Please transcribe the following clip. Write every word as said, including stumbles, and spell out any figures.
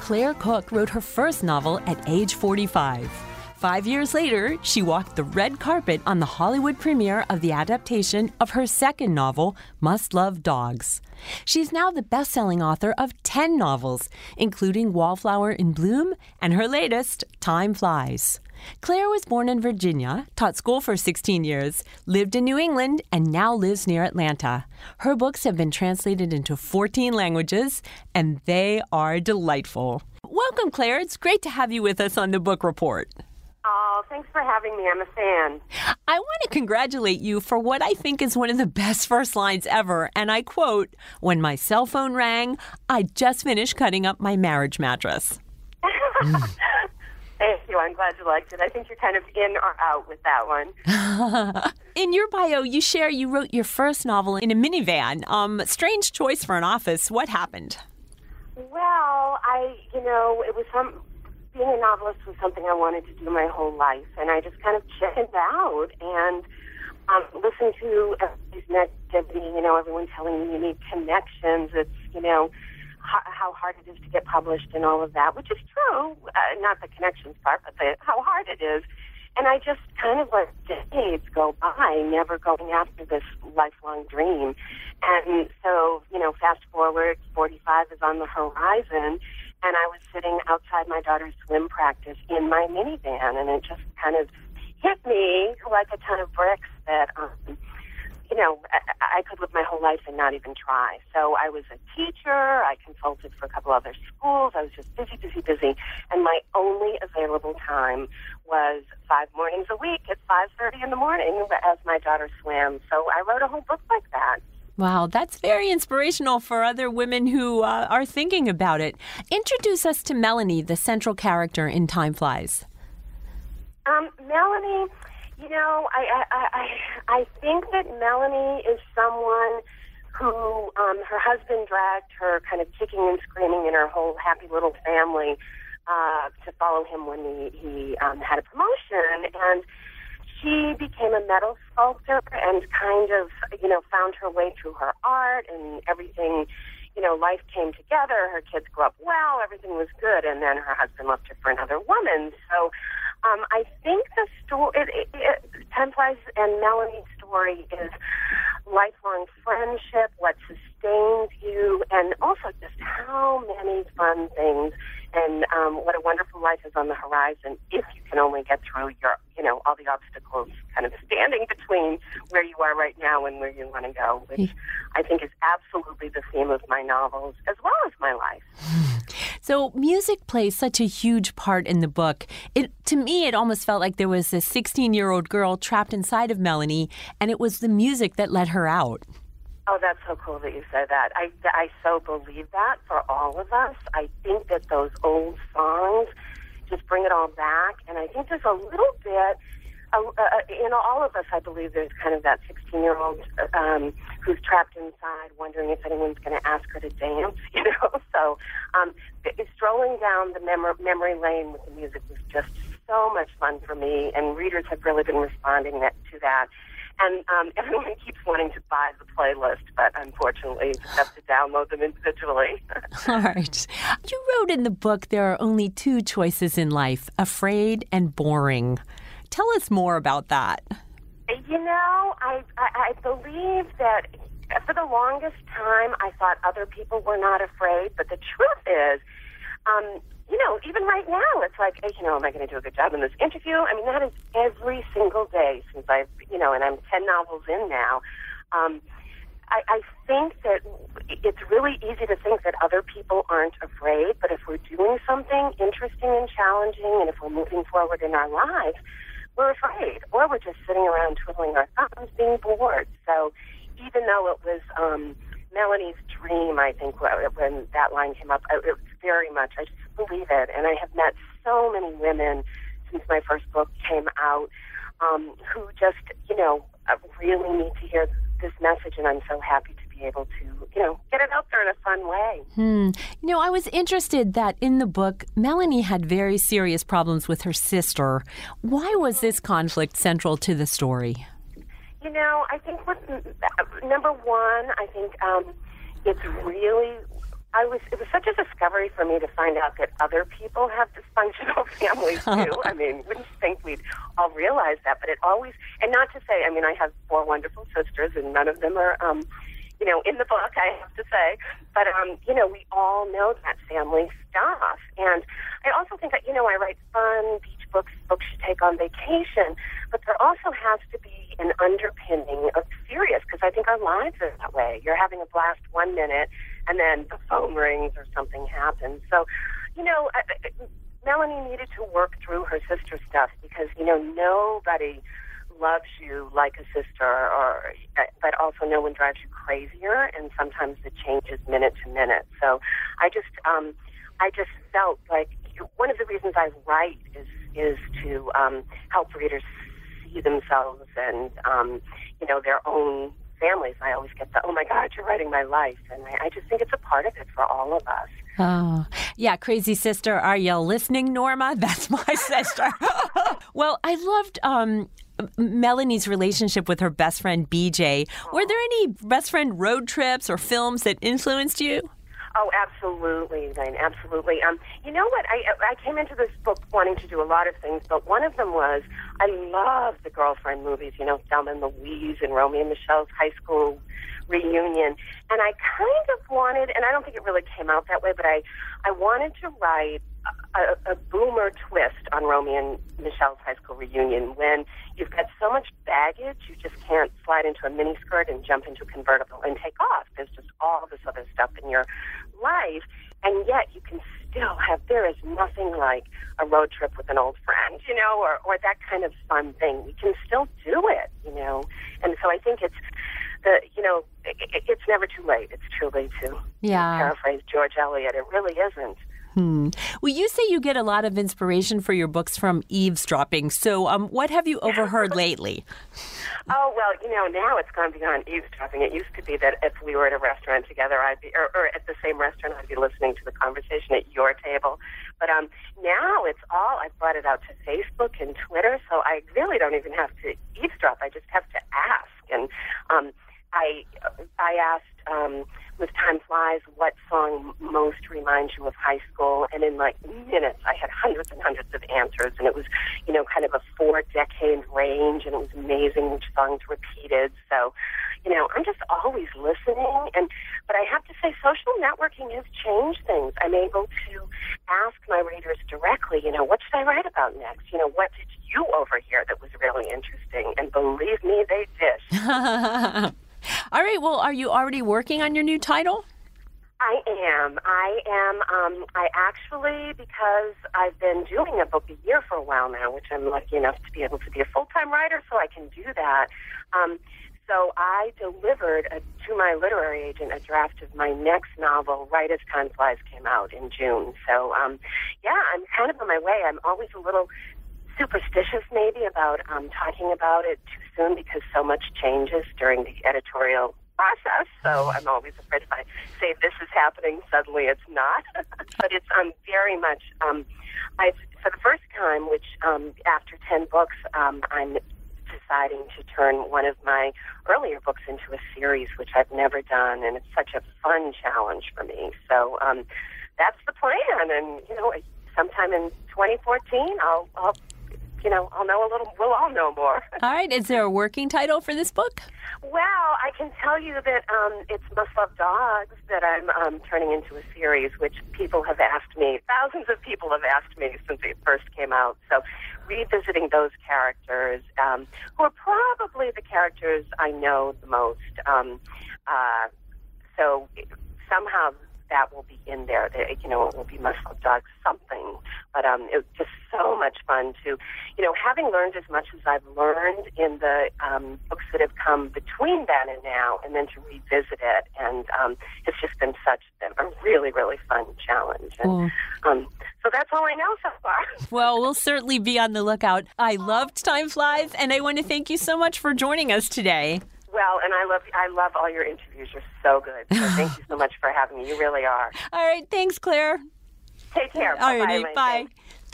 Claire Cook wrote her first novel at age forty-five. Five years later, she walked the red carpet on the Hollywood premiere of the adaptation of her second novel, Must Love Dogs. She's now the best-selling author of ten novels, including Wallflower in Bloom and her latest, Time Flies. Claire was born in Virginia, taught school for sixteen years, lived in New England, and now lives near Atlanta. Her books have been translated into fourteen languages, and they are delightful. Welcome, Claire. It's great to have you with us on the Book Report. Oh, thanks for having me. I'm a fan. I want to congratulate you for what I think is one of the best first lines ever. And I quote, "When my cell phone rang, I just finished cutting up my marriage mattress." mm. Thank you. I'm glad you liked it. I think you're kind of in or out with that one. In your bio, you share you wrote your first novel in a minivan. Um, strange choice for an office. What happened? Well, I, you know, it was some... Being a novelist was something I wanted to do my whole life, and I just kind of chickened out and um, listened to everybody's negativity, you know, everyone telling me you need connections, it's, you know, h- how hard it is to get published and all of that, which is true, uh, not the connections part, but the, how hard it is. And I just kind of let decades go by, never going after this lifelong dream. And so, you know, fast forward, forty-five is on the horizon, and I was sitting outside my daughter's swim practice in my minivan, and it just kind of hit me like a ton of bricks that, um, you know, I, I could live my whole life and not even try. So I was a teacher. I consulted for a couple other schools. I was just busy, busy, busy. And my only available time was five mornings a week at five thirty in the morning as my daughter swam. So I wrote a whole book like that. Wow, that's very inspirational for other women who uh, are thinking about it. Introduce us to Melanie, the central character in Time Flies. Um, Melanie, you know, I, I, I, I think that Melanie is someone who um, her husband dragged her kind of kicking and screaming and her whole happy little family uh, to follow him when he, he um, had a promotion. And she became a metal sculptor and kind of, you know, found her way through her art and everything, you know, life came together. Her kids grew up well, everything was good, and then her husband left her for another woman. So um, I think the story, it, it, it, Time Flies and Melanie's story is lifelong friendship, what sustains you, and also just how many fun things and um, what a wonderful life is on the horizon if you can only get through your, you know, all the obstacles kind of standing between where you are right now and where you want to go, which I think is absolutely the theme of my novels as well as my life. So music plays such a huge part in the book. It, to me, it almost felt like there was this sixteen-year-old girl trapped inside of Melanie, and it was the music that let her out. Oh, that's so cool that you said that. I, I so believe that for all of us. I think that those old songs just bring it all back, and I think there's a little bit, uh, uh, in all of us, I believe there's kind of that sixteen-year-old um, who's trapped inside wondering if anyone's going to ask her to dance, you know? So um, strolling down the mem- memory lane with the music was just so much fun for me, and readers have really been responding that, to that. And um, everyone keeps wanting to buy the playlist, but unfortunately, you just have to download them individually. All right. You wrote in the book there are only two choices in life, afraid and boring. Tell us more about that. You know, I, I, I believe that for the longest time, I thought other people were not afraid, but the truth is, um, you know, even right now, it's like, hey, you know, am I going to do a good job in this interview? I mean, that is every single day since I've, you know, and I'm ten novels in now. Um, I, I think that it's really easy to think that other people aren't afraid, but if we're doing something interesting and challenging, and if we're moving forward in our lives, we're afraid, or we're just sitting around twiddling our thumbs, being bored. So even though it was um, Melanie's dream, I think, when that line came up, it was very much, I just believe it. And I have met so many women since my first book came out um, who just, you know, really need to hear this message, and I'm so happy to be able to, you know, get it out there in a fun way. Hmm. You know, I was interested that in the book, Melanie had very serious problems with her sister. Why was this conflict central to the story? You know, I think what, number one, I think um, it's really I was, it was such a discovery for me to find out that other people have dysfunctional families too. I mean, wouldn't think we'd all realize that, but it always, and not to say, I mean, I have four wonderful sisters and none of them are, um, you know, in the book, I have to say, but, um, you know, we all know that family stuff. And I also think that, you know, I write fun beach books, books you take on vacation, but there also has to be an underpinning of serious, because I think our lives are that way. You're having a blast one minute, and then the phone rings or something happens. So, you know, I, I, Melanie needed to work through her sister stuff because, you know, nobody loves you like a sister, or but also no one drives you crazier, and sometimes it changes minute to minute. So I just um, I just felt like one of the reasons I write is is to um, help readers see themselves and um, you know, their own families. I always get the, oh my God, you're writing my life, and I, I just think it's a part of it for all of us. Oh, yeah, crazy sister. Are you listening, Norma? That's my sister. Well, I loved um, Melanie's relationship with her best friend, B J. Were there any best friend road trips or films that influenced you? Oh, absolutely, Lane, absolutely. Um, you know what? I I came into this book wanting to do a lot of things, but one of them was I love the girlfriend movies, you know, Thelma and Louise and Romeo and Michelle's high school reunion. And I kind of wanted, and I don't think it really came out that way, but I, I wanted to write a, a boomer twist on Romeo and Michelle's high school reunion when you've got so much baggage, you just can't slide into a miniskirt and jump into a convertible and take off. There's just all this other stuff in your life, and yet you can still have, there is nothing like a road trip with an old friend, you know, or, or that kind of fun thing. We can still do it, you know, and so I think it's, the, you know, it, it, it's never too late. It's too late to yeah. paraphrase George Eliot. It really isn't. Hmm. Well, you say you get a lot of inspiration for your books from eavesdropping. So um, what have you overheard lately? Oh, well, you know, now it's gone beyond eavesdropping. It used to be that if we were at a restaurant together, I'd be, or, or at the same restaurant, I'd be listening to the conversation at your table. But um, now it's all, I've brought it out to Facebook and Twitter, so I really don't even have to eavesdrop. I just have to ask. And um, I, I asked, um, with Time Flies, what song most reminds you of high school? And in like minutes, I had hundreds and hundreds of answers, and it was, you know, kind of a four-decade range, and it was amazing which songs repeated. So, you know, I'm just always listening. And but I have to say, social networking has changed things. I'm able to ask my readers directly, you know, what should I write about next? You know, what did you overhear that was really interesting? And believe me, they did. All right. Well, are you already working on your new title? I am. I am. Um, I actually, because I've been doing a book a year for a while now, which I'm lucky enough to be able to be a full-time writer, so I can do that. Um, so I delivered a, to my literary agent a draft of my next novel right as Time Flies came out in June. So, um, yeah, I'm kind of on my way. I'm always a little superstitious maybe about um, talking about it too soon because so much changes during the editorial process. So I'm always afraid if I say this is happening, suddenly it's not. But it's um, very much, um, I've, for the first time, which um, after ten books, um, I'm deciding to turn one of my earlier books into a series, which I've never done, and it's such a fun challenge for me. So um, that's the plan, and, you know, sometime in twenty fourteen, I'll, I'll you know, I'll know a little, we'll all know more. All right. Is there a working title for this book? Well, I can tell you that um, it's Must Love Dogs that I'm um, turning into a series, which people have asked me, thousands of people have asked me since it first came out. So revisiting those characters, um, who are probably the characters I know the most. Um, uh, so somehow that will be in there. They, you know, it will be Must Love Dogs something. But um, it was just so much fun to, you know, having learned as much as I've learned in the um, books that have come between then and now, and then to revisit it. And um, it's just been such a really, really fun challenge. And, oh. um, so that's all I know so far. Well, we'll certainly be on the lookout. I loved Time Flies, and I want to thank you so much for joining us today. Well, and I love I love all your interviews. You're so good. So thank you so much for having me. You really are. All right. Thanks, Claire. Take care. All Bye-bye, right. Bye.